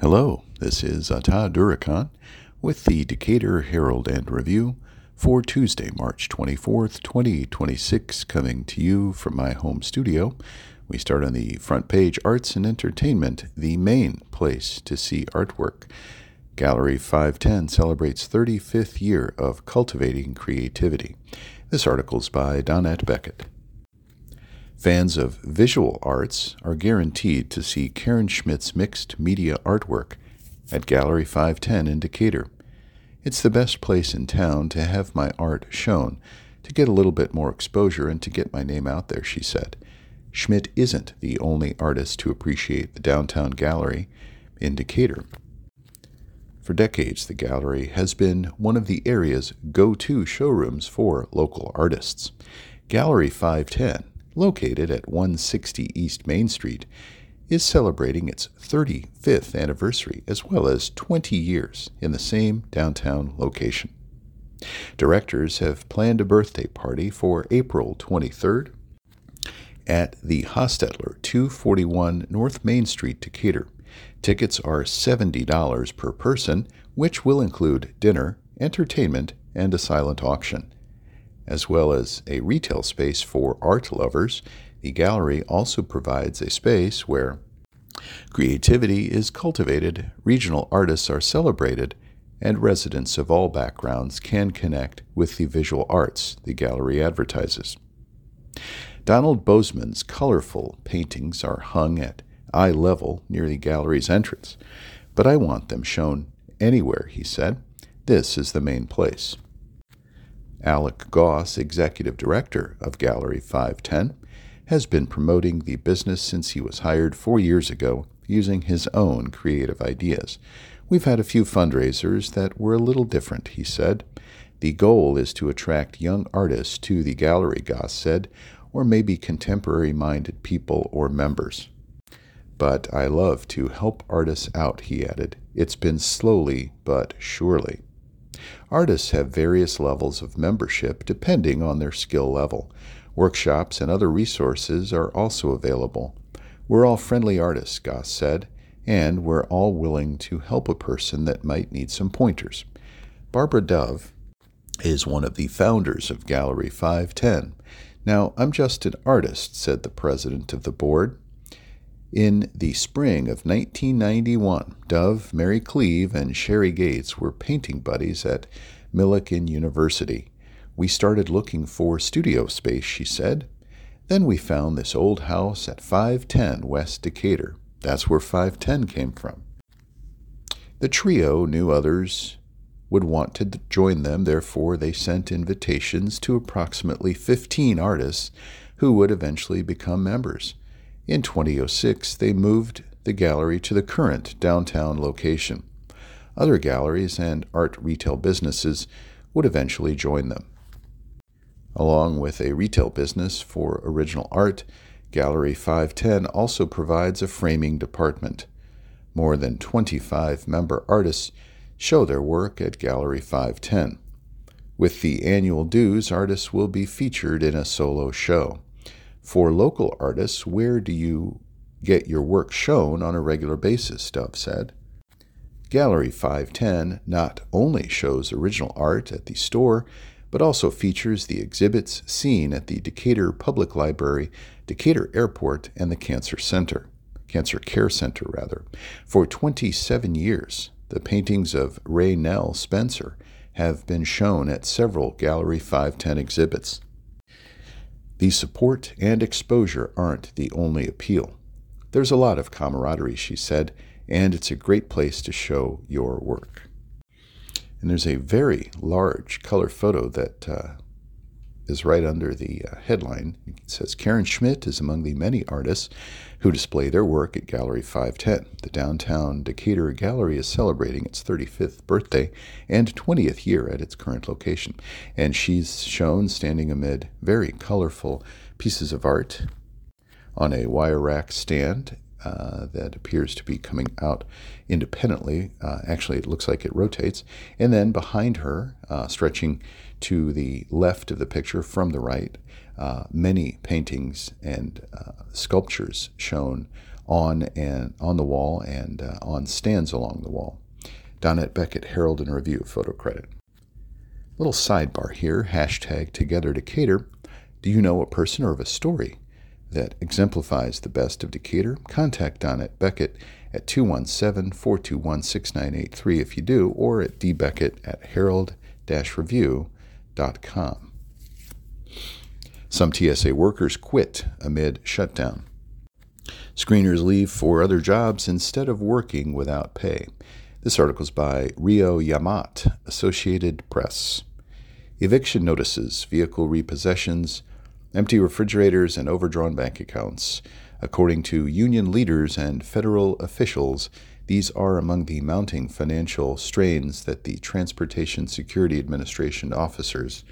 Hello, this is Ata Durakan with the Decatur Herald and Review for Tuesday, March 24th, 2026, coming to you from my home studio. We start on the front page, Arts and Entertainment, the main place to see artwork. Gallery 510 celebrates 35th year of cultivating creativity. This article's by Donette Beckett. Fans of visual arts are guaranteed to see Karen Schmidt's mixed media artwork at Gallery 510 in Decatur. It's the best place in town to have my art shown, to get a little bit more exposure and to get my name out there, she said. Schmidt isn't the only artist to appreciate the downtown gallery in Decatur. For decades, the gallery has been one of the area's go-to showrooms for local artists. Gallery 510, located at 160 East Main Street, is celebrating its 35th anniversary as well as 20 years in the same downtown location. Directors have planned a birthday party for April 23rd at the Hostetler, 241 North Main Street, Decatur. Tickets are $70 per person, which will include dinner, entertainment, and a silent auction. As well as a retail space for art lovers, the gallery also provides a space where creativity is cultivated, regional artists are celebrated, and residents of all backgrounds can connect with the visual arts the gallery advertises. Donald Bozeman's colorful paintings are hung at eye level near the gallery's entrance, but I want them shown anywhere, he said. This is the main place. Alec Goss, executive director of Gallery 510, has been promoting the business since he was hired 4 years ago using his own creative ideas. We've had a few fundraisers that were a little different, he said. The goal is to attract young artists to the gallery, Goss said, or maybe contemporary-minded people or members. But I love to help artists out, he added. It's been slowly but surely. Artists have various levels of membership depending on their skill level. Workshops and other resources are also available. We're all friendly artists, Goss said, and we're all willing to help a person that might need some pointers. Barbara Dove is one of the founders of Gallery 510. Now, I'm just an artist, said the president of the board. In the spring of 1991, Dove, Mary Cleave, and Sherry Gates were painting buddies at Millikan University. We started looking for studio space, she said. Then we found this old house at 510 West Decatur. That's where 510 came from. The trio knew others would want to join them, therefore they sent invitations to approximately 15 artists who would eventually become members. In 2006, they moved the gallery to the current downtown location. Other galleries and art retail businesses would eventually join them. Along with a retail business for original art, Gallery 510 also provides a framing department. More than 25 member artists show their work at Gallery 510. With the annual dues, artists will be featured in a solo show. For local artists, where do you get your work shown on a regular basis, Dove said. Gallery 510 not only shows original art at the store, but also features the exhibits seen at the Decatur Public Library, Decatur Airport, and the Cancer Care Center. For 27 years, the paintings of Ray Nell Spencer have been shown at several Gallery 510 exhibits. The support and exposure aren't the only appeal. There's a lot of camaraderie, she said, and it's a great place to show your work. And there's a very large color photo that is right under the headline. It says, Karen Schmidt is among the many artists who display their work at Gallery 510. The downtown Decatur Gallery is celebrating its 35th birthday and 20th year at its current location. And she's shown standing amid very colorful pieces of art on a wire rack stand that appears to be coming out independently. Actually, it looks like it rotates. And then behind her, stretching to the left of the picture from the right, many paintings and sculptures shown on the wall and on stands along the wall. Donette Beckett, Herald and Review, photo credit. Little sidebar here, hashtag Together Decatur. Do you know a person or of a story that exemplifies the best of Decatur? Contact Donette Beckett at 217-421-6983 if you do, or at dbeckett@herald-review.com. Some TSA workers quit amid shutdown. Screeners leave for other jobs instead of working without pay. This article is by Rio Yamat, Associated Press. Eviction notices, vehicle repossessions, empty refrigerators, and overdrawn bank accounts. According to union leaders and federal officials, these are among the mounting financial strains that the Transportation Security Administration officers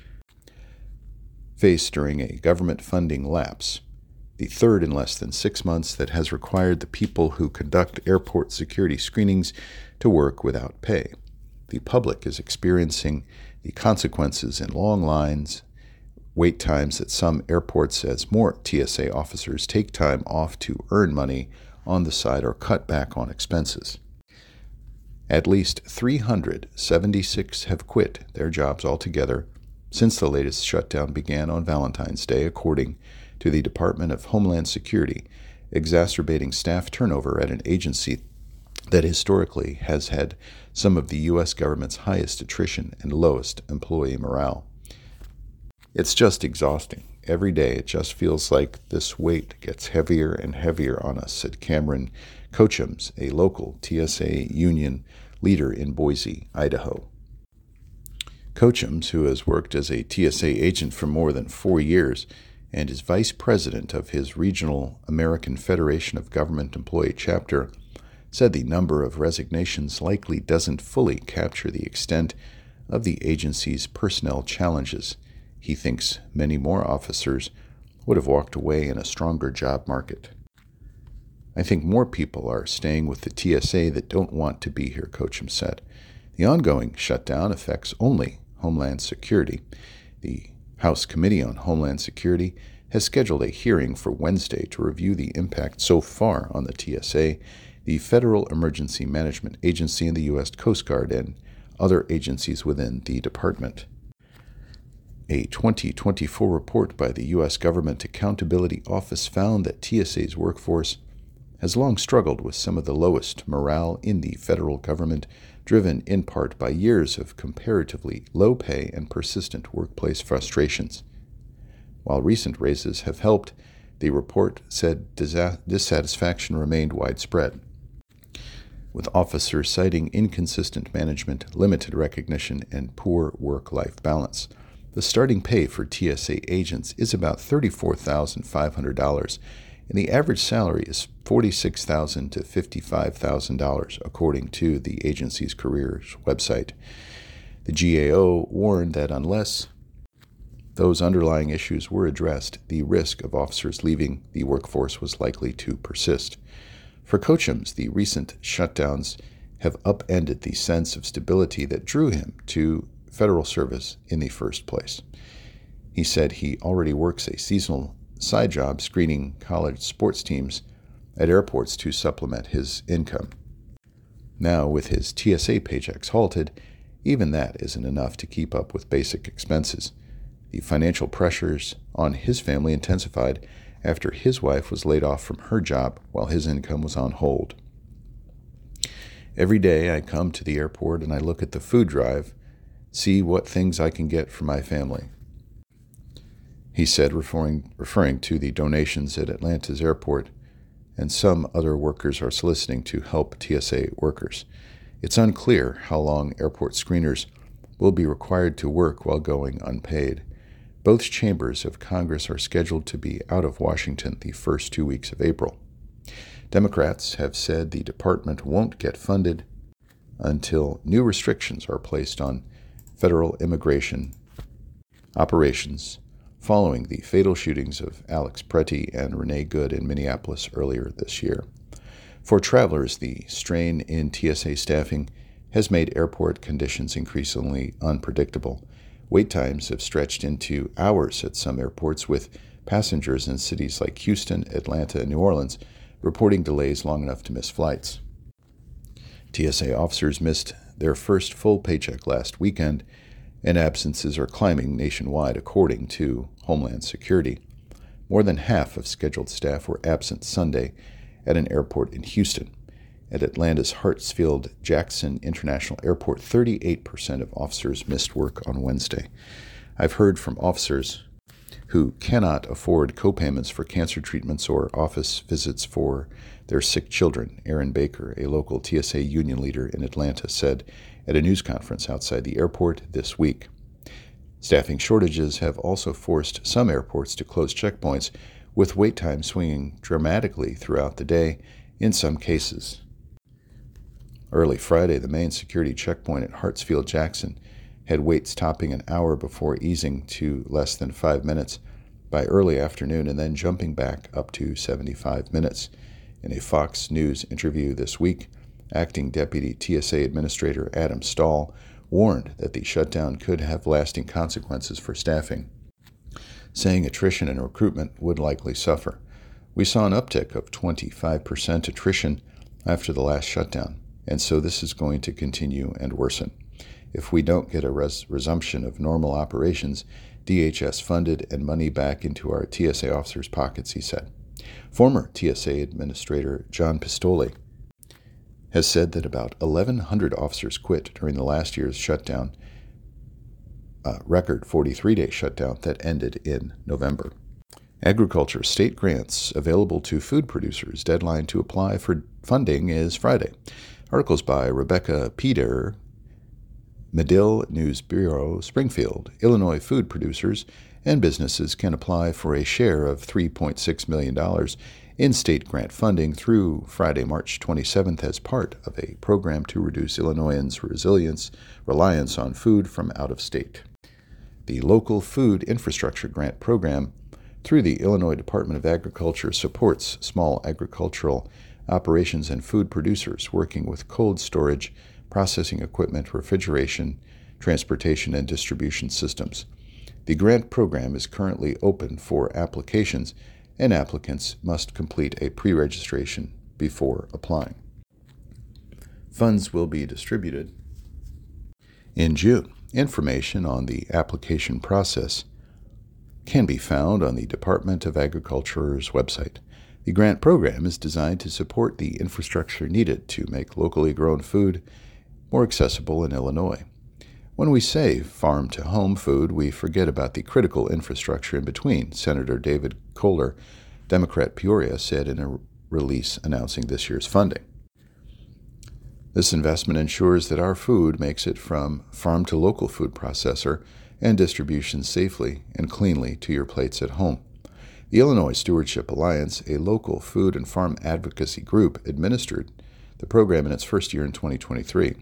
face during a government funding lapse, the third in less than 6 months that has required the people who conduct airport security screenings to work without pay. The public is experiencing the consequences in long lines, wait times at some airports as more TSA officers take time off to earn money on the side or cut back on expenses. At least 376 have quit their jobs altogether since the latest shutdown began on Valentine's Day, according to the Department of Homeland Security, exacerbating staff turnover at an agency that historically has had some of the U.S. government's highest attrition and lowest employee morale. It's just exhausting. Every day it just feels like this weight gets heavier and heavier on us, said Cameron Cochums, a local TSA union leader in Boise, Idaho. Cochums, who has worked as a TSA agent for more than 4 years and is vice president of his regional American Federation of Government Employee chapter, said the number of resignations likely doesn't fully capture the extent of the agency's personnel challenges. He thinks many more officers would have walked away in a stronger job market. I think more people are staying with the TSA that don't want to be here, Cochum said. The ongoing shutdown affects only Homeland Security. The House Committee on Homeland Security has scheduled a hearing for Wednesday to review the impact so far on the TSA, the Federal Emergency Management Agency, and the U.S. Coast Guard, and other agencies within the department. A 2024 report by the U.S. Government Accountability Office found that TSA's workforce has long struggled with some of the lowest morale in the federal government, driven in part by years of comparatively low pay and persistent workplace frustrations. While recent raises have helped, the report said dissatisfaction remained widespread, with officers citing inconsistent management, limited recognition, and poor work-life balance. The starting pay for TSA agents is about $34,500, and the average salary is $46,000 to $55,000, according to the agency's careers website. The GAO warned that unless those underlying issues were addressed, the risk of officers leaving the workforce was likely to persist. For Cochums, the recent shutdowns have upended the sense of stability that drew him to federal service in the first place. He said he already works a seasonal side job screening college sports teams at airports to supplement his income. Now, with his TSA paychecks halted, even that isn't enough to keep up with basic expenses. The financial pressures on his family intensified after his wife was laid off from her job while his income was on hold. Every day I come to the airport and I look at the food drive, see what things I can get for my family, he said, referring to the donations at Atlanta's airport, and some other workers are soliciting to help TSA workers. It's unclear how long airport screeners will be required to work while going unpaid. Both chambers of Congress are scheduled to be out of Washington the first 2 weeks of April. Democrats have said the department won't get funded until new restrictions are placed on federal immigration operations following the fatal shootings of Alex Pretty and Renee Good in Minneapolis earlier this year. For travelers, the strain in TSA staffing has made airport conditions increasingly unpredictable. Wait times have stretched into hours at some airports, with passengers in cities like Houston, Atlanta, and New Orleans reporting delays long enough to miss flights. TSA officers missed their first full paycheck last weekend, and absences are climbing nationwide, according to Homeland Security. More than half of scheduled staff were absent Sunday at an airport in Houston. At Atlanta's Hartsfield-Jackson International Airport, 38% of officers missed work on Wednesday. I've heard from officers who cannot afford co-payments for cancer treatments or office visits for their sick children, Aaron Baker, a local TSA union leader in Atlanta, said at a news conference outside the airport this week. Staffing shortages have also forced some airports to close checkpoints, with wait time swinging dramatically throughout the day in some cases. Early Friday, the main security checkpoint at Hartsfield-Jackson had waits topping an hour before easing to less than 5 minutes by early afternoon and then jumping back up to 75 minutes. In a Fox News interview this week, Acting Deputy TSA Administrator Adam Stahl warned that the shutdown could have lasting consequences for staffing, saying attrition and recruitment would likely suffer. We saw an uptick of 25% attrition after the last shutdown, and so this is going to continue and worsen. If we don't get a resumption of normal operations, DHS funded and money back into our TSA officers' pockets, he said. Former TSA Administrator John Pistole has said that about 1,100 officers quit during the last year's shutdown, record 43-day shutdown that ended in November. Agriculture state grants available to food producers. Deadline to apply for funding is Friday. Articles by Rebecca Peter, Medill News Bureau, Springfield. Illinois food producers and businesses can apply for a share of $3.6 million in state grant funding through Friday, March 27th, as part of a program to reduce Illinoisans' reliance on food from out of state. The Local Food Infrastructure Grant Program, through the Illinois Department of Agriculture, supports small agricultural operations and food producers working with cold storage, processing equipment, refrigeration, transportation, and distribution systems. The grant program is currently open for applications, and applicants must complete a pre-registration before applying. Funds will be distributed in June. Information on the application process can be found on the Department of Agriculture's website. The grant program is designed to support the infrastructure needed to make locally grown food more accessible in Illinois. When we say farm-to-home food, we forget about the critical infrastructure in between, Senator David Kohler, Democrat Peoria, said in a release announcing this year's funding. This investment ensures that our food makes it from farm to local food processor and distribution safely and cleanly to your plates at home. The Illinois Stewardship Alliance, a local food and farm advocacy group, administered the program in its first year in 2023.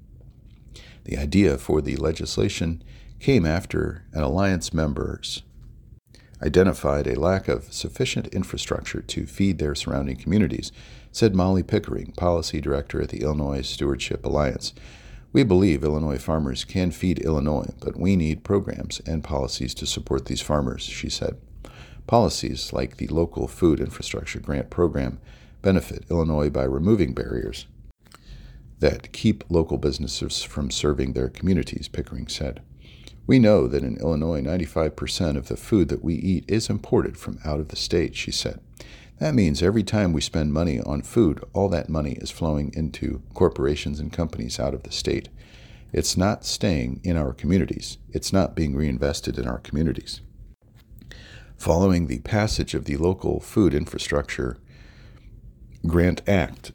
The idea for the legislation came after an alliance members identified a lack of sufficient infrastructure to feed their surrounding communities, said Molly Pickering, policy director at the Illinois Stewardship Alliance. We believe Illinois farmers can feed Illinois, but we need programs and policies to support these farmers, she said. Policies like the Local Food Infrastructure Grant Program benefit Illinois by removing barriers that keep local businesses from serving their communities, Pickering said. We know that in Illinois, 95% of the food that we eat is imported from out of the state, she said. That means every time we spend money on food, all that money is flowing into corporations and companies out of the state. It's not staying in our communities. It's not being reinvested in our communities. Following the passage of the Local Food Infrastructure Grant Act,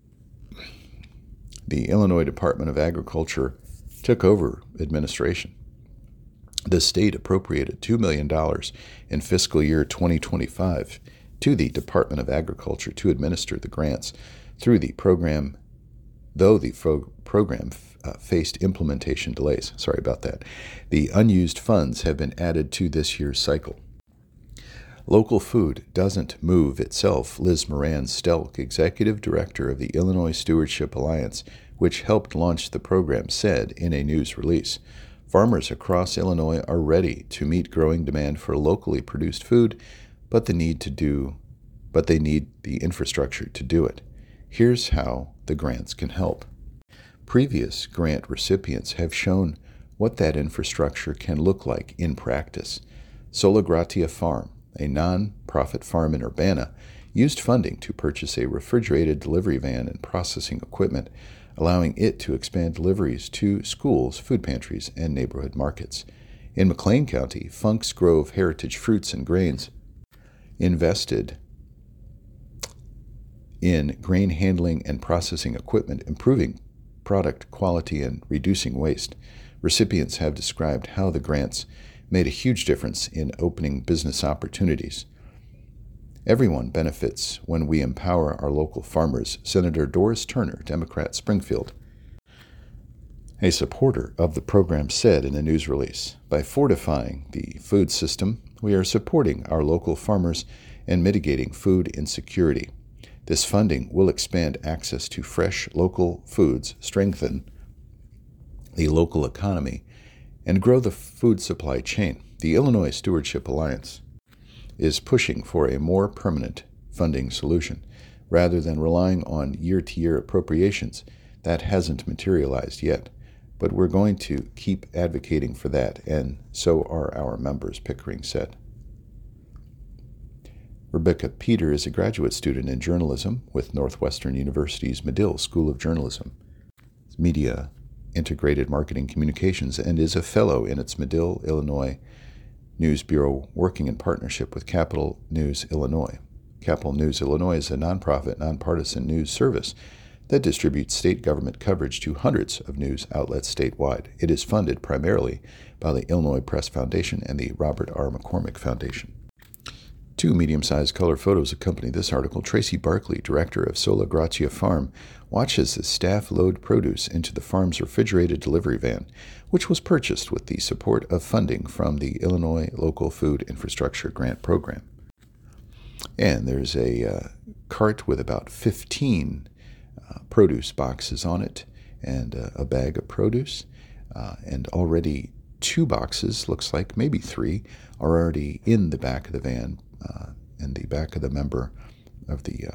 the Illinois Department of Agriculture took over administration. The state appropriated $2 million in fiscal year 2025 to the Department of Agriculture to administer the grants through the program, though the program faced implementation delays. Sorry about that. The unused funds have been added to this year's cycle. Local food doesn't move itself, Liz Moran-Stelk, executive director of the Illinois Stewardship Alliance, which helped launch the program, said in a news release. Farmers across Illinois are ready to meet growing demand for locally produced food, but the need to do but they need the infrastructure to do it. Here's how the grants can help. Previous grant recipients have shown what that infrastructure can look like in practice. Sola Gratia Farm, a non-profit farm in Urbana, used funding to purchase a refrigerated delivery van and processing equipment, allowing it to expand deliveries to schools, food pantries, and neighborhood markets. In McLean County, Funk's Grove Heritage Fruits and Grains invested in grain handling and processing equipment, improving product quality and reducing waste. Recipients have described how the grants made a huge difference in opening business opportunities. Everyone benefits when we empower our local farmers, Senator Doris Turner, Democrat, Springfield, a supporter of the program, said in a news release. By fortifying the food system, we are supporting our local farmers and mitigating food insecurity. This funding will expand access to fresh local foods, strengthen the local economy, and grow the food supply chain. The Illinois Stewardship Alliance is pushing for a more permanent funding solution rather than relying on year-to-year appropriations. That hasn't materialized yet, but we're going to keep advocating for that, and so are our members, Pickering said. Rebecca Peter is a graduate student in journalism with Northwestern University's Medill School of Journalism, Media, Integrated Marketing Communications, and is a fellow in its Medill, Illinois News Bureau, working in partnership with Capital News Illinois. Capital News Illinois is a nonprofit, nonpartisan news service that distributes state government coverage to hundreds of news outlets statewide. It is funded primarily by the Illinois Press Foundation and the Robert R. McCormick Foundation. Two medium-sized color photos accompany this article. Tracy Barkley, director of Sola Gratia Farm, watches as staff load produce into the farm's refrigerated delivery van, which was purchased with the support of funding from the Illinois Local Food Infrastructure Grant Program. And there's a cart with about 15 produce boxes on it and a bag of produce, and already 2 boxes, looks like maybe 3, are already in the back of the van, and the back of the member of the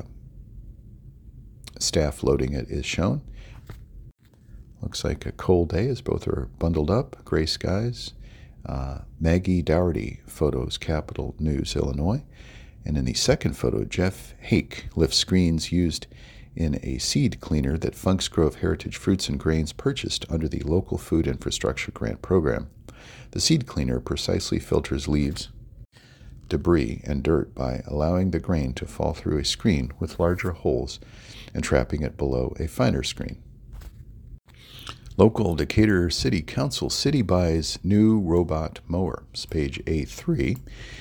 staff loading it is shown. Looks like a cold day as both are bundled up. Gray skies. Maggie Dougherty photos Capital News Illinois. And in the second photo, Jeff Hake lifts screens used in a seed cleaner that Funk's Grove Heritage Fruits and Grains purchased under the Local Food Infrastructure Grant Program. The seed cleaner precisely filters leaves, debris, and dirt by allowing the grain to fall through a screen with larger holes and trapping it below a finer screen. Local Decatur City Council city buys new robot mower. It's page A3.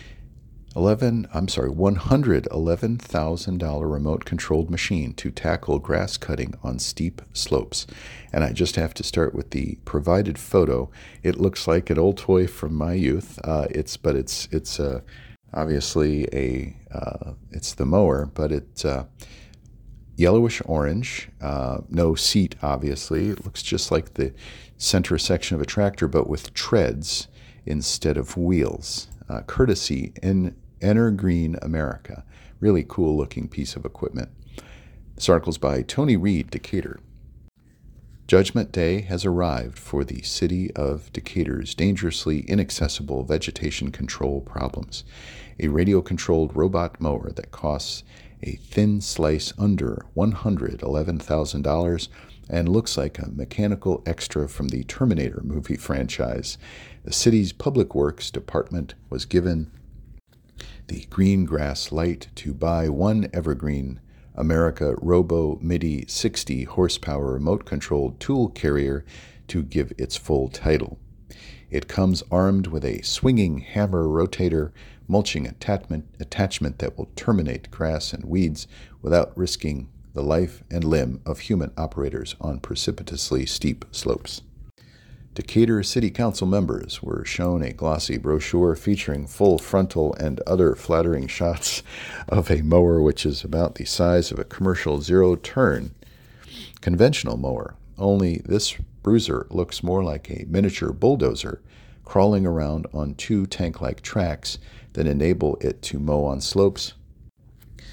$111,000 remote-controlled machine to tackle grass cutting on steep slopes. And I just have to start with the provided photo. It looks like an old toy from my youth. It's obviously it's the mower, but it's yellowish orange. No seat, obviously. It looks just like the center section of a tractor, but with treads instead of wheels. Courtesy in Enter Green America. Really cool looking piece of equipment. This article's by Tony Reed, Decatur. Judgment Day has arrived for the city of Decatur's dangerously inaccessible vegetation control problems. A radio-controlled robot mower that costs a thin slice under $111,000 and looks like a mechanical extra from the Terminator movie franchise. The city's Public Works Department was given the green grass light to buy one Evergreen America Robo MIDI 60 horsepower remote-controlled tool carrier to give its full title. It comes armed with a swinging hammer rotator mulching attachment that will terminate grass and weeds without risking the life and limb of human operators on precipitously steep slopes. Decatur City Council members were shown a glossy brochure featuring full frontal and other flattering shots of a mower which is about the size of a commercial zero-turn conventional mower, only this bruiser looks more like a miniature bulldozer crawling around on 2 tank-like tracks that enable it to mow on slopes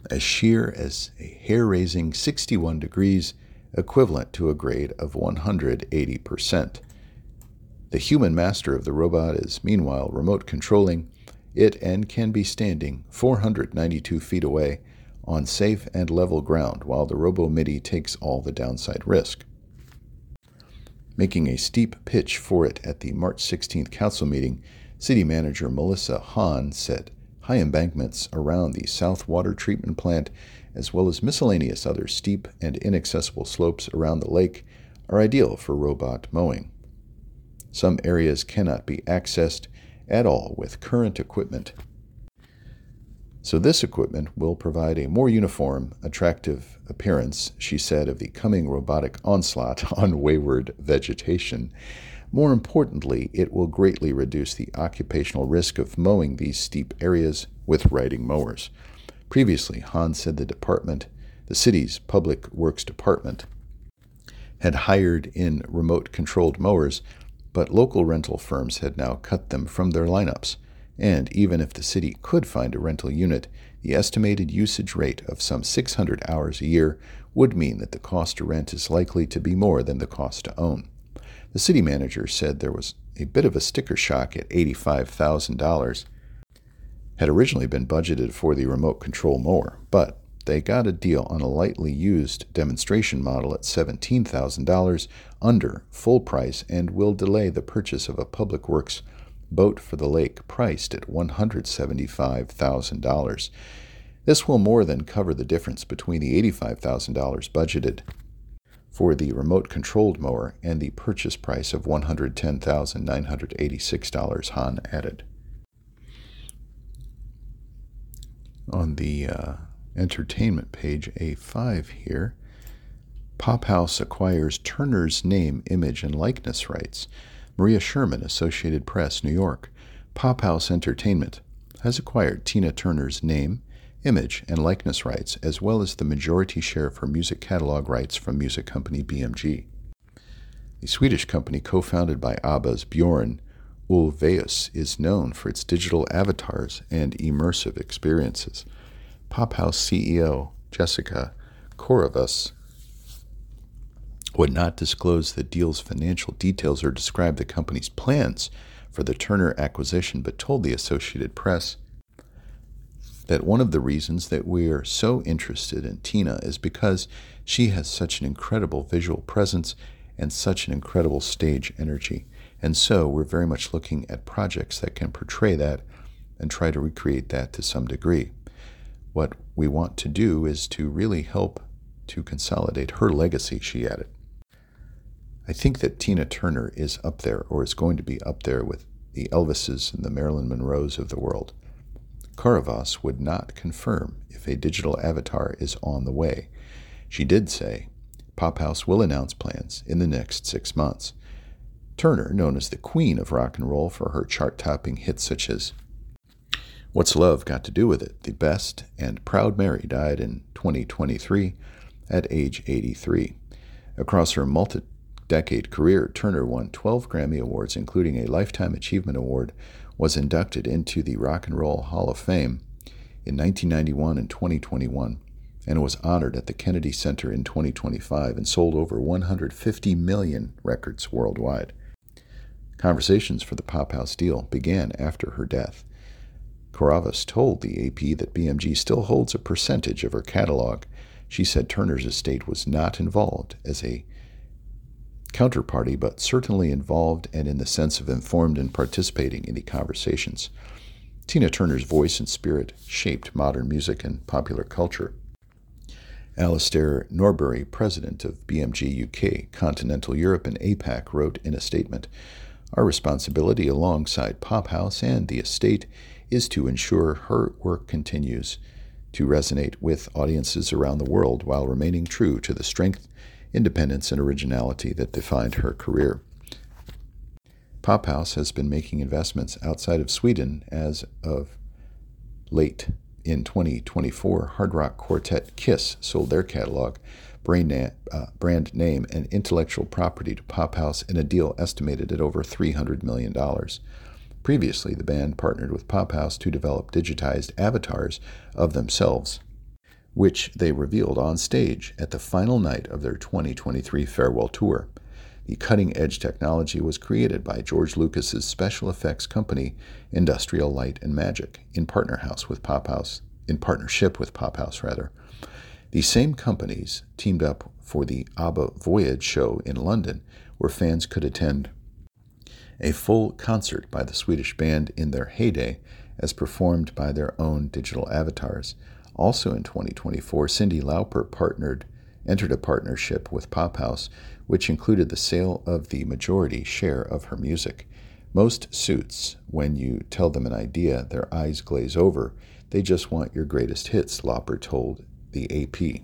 as sheer as a hair-raising 61 degrees, equivalent to a grade of 180%. The human master of the robot is meanwhile remote controlling it and can be standing 492 feet away on safe and level ground while the RoboMidi takes all the downside risk. Making a steep pitch for it at the March 16th council meeting, City Manager Melissa Hahn said high embankments around the South Water Treatment Plant, as well as miscellaneous other steep and inaccessible slopes around the lake, are ideal for robot mowing. Some areas cannot be accessed at all with current equipment. So this equipment will provide a more uniform, attractive appearance, she said, of the coming robotic onslaught on wayward vegetation. More importantly, it will greatly reduce the occupational risk of mowing these steep areas with riding mowers. Previously, Hahn said the city's Public Works Department, had hired in remote-controlled mowers, but local rental firms had now cut them from their lineups. And even if the city could find a rental unit, the estimated usage rate of some 600 hours a year would mean that the cost to rent is likely to be more than the cost to own. The city manager said there was a bit of a sticker shock at $85,000. Had originally been budgeted for the remote control mower, but they got a deal on a lightly used demonstration model at $17,000 under full price and will delay the purchase of a Public Works boat for the lake priced at $175,000. This will more than cover the difference between the $85,000 budgeted for the remote-controlled mower and the purchase price of $110,986, Hahn added. On the entertainment page, A5 here, Pop House acquires Turner's name, image, and likeness rights. Maria Sherman, Associated Press, New York. Pop House Entertainment has acquired Tina Turner's name, image, and likeness rights, as well as the majority share of her music catalog rights from music company BMG. The Swedish company, co-founded by ABBA's Björn Ulvaeus, is known for its digital avatars and immersive experiences. Pop House CEO Jessica Korovas would not disclose the deal's financial details or describe the company's plans for the Turner acquisition, but told the Associated Press that one of the reasons that we're so interested in Tina is because she has such an incredible visual presence and such an incredible stage energy. And so we're very much looking at projects that can portray that and try to recreate that to some degree. What we want to do is to really help to consolidate her legacy, she added. I think that Tina Turner is up there, or is going to be up there, with the Elvises and the Marilyn Monroes of the world. Korovas would not confirm if a digital avatar is on the way. She did say Pop House will announce plans in the next 6 months. Turner, known as the Queen of Rock and Roll for her chart-topping hits such as What's Love Got to Do With It, The Best, and Proud Mary, died in 2023 at age 83. Across her multi-decade career, Turner won 12 Grammy Awards, including a Lifetime Achievement Award, was inducted into the Rock and Roll Hall of Fame in 1991 and 2021, and was honored at the Kennedy Center in 2025 and sold over 150 million records worldwide. Conversations for the Pop House deal began after her death. Korovas told the AP that BMG still holds a percentage of her catalog. She said Turner's estate was not involved as a counterparty, but certainly involved and in the sense of informed and participating in the conversations. Tina Turner's voice and spirit shaped modern music and popular culture. Alistair Norbury, president of BMG UK, Continental Europe, and APAC, wrote in a statement, "Our responsibility alongside Pop House and the estate is to ensure her work continues to resonate with audiences around the world while remaining true to the strength, independence, and originality that defined her career." Pop House has been making investments outside of Sweden as of late. In 2024, hard rock quartet Kiss sold their catalog, brand name, and intellectual property to Pop House in a deal estimated at over $300 million. Previously, the band partnered with Pop House to develop digitized avatars of themselves, which they revealed on stage at the final night of their 2023 farewell tour. The cutting-edge technology was created by George Lucas's special effects company, Industrial Light and Magic, in partnership with Pophouse. These same companies teamed up for the ABBA Voyage show in London, where fans could attend a full concert by the Swedish band in their heyday, as performed by their own digital avatars. Also in 2024, Cyndi Lauper entered a partnership with Pophouse, which included the sale of the majority share of her music. Most suits, when you tell them an idea, their eyes glaze over. They just want your greatest hits, Lauper told the AP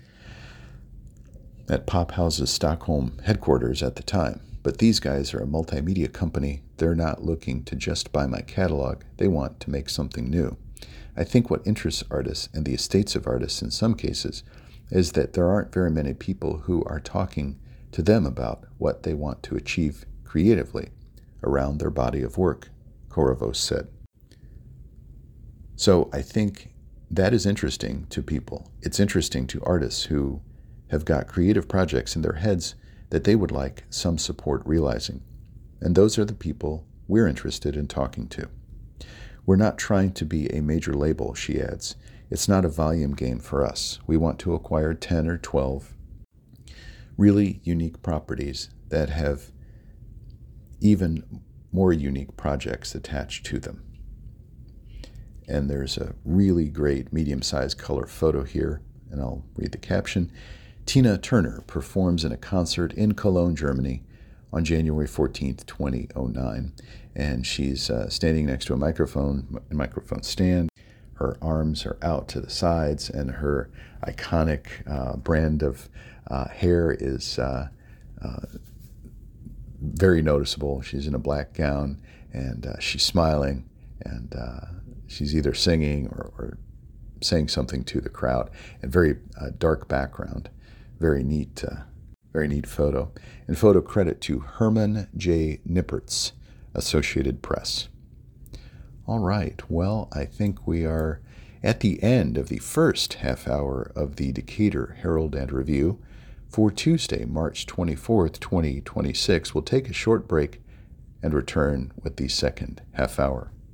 at Pophouse's Stockholm headquarters at the time. But these guys are a multimedia company. They're not looking to just buy my catalog. They want to make something new. I think what interests artists and the estates of artists in some cases is that there aren't very many people who are talking to them about what they want to achieve creatively around their body of work, Korovos said. So I think that is interesting to people. It's interesting to artists who have got creative projects in their heads that they would like some support realizing. And those are the people we're interested in talking to. We're not trying to be a major label, she adds. It's not a volume game for us. We want to acquire 10 or 12 really unique properties that have even more unique projects attached to them. And there's a really great medium-sized color photo here, and I'll read the caption. Tina Turner performs in a concert in Cologne, Germany on January 14th, 2009, and she's standing next to a microphone stand. Her arms are out to the sides, and her iconic brand of hair is very noticeable. She's in a black gown, and she's smiling, and she's either singing or saying something to the crowd. And very dark background. Very neat photo. And photo credit to Herman J. Nippertz, Associated Press. All right, well, I think we are at the end of the first half hour of the Decatur Herald and Review for Tuesday, March 24th, 2026. We'll take a short break and return with the second half hour.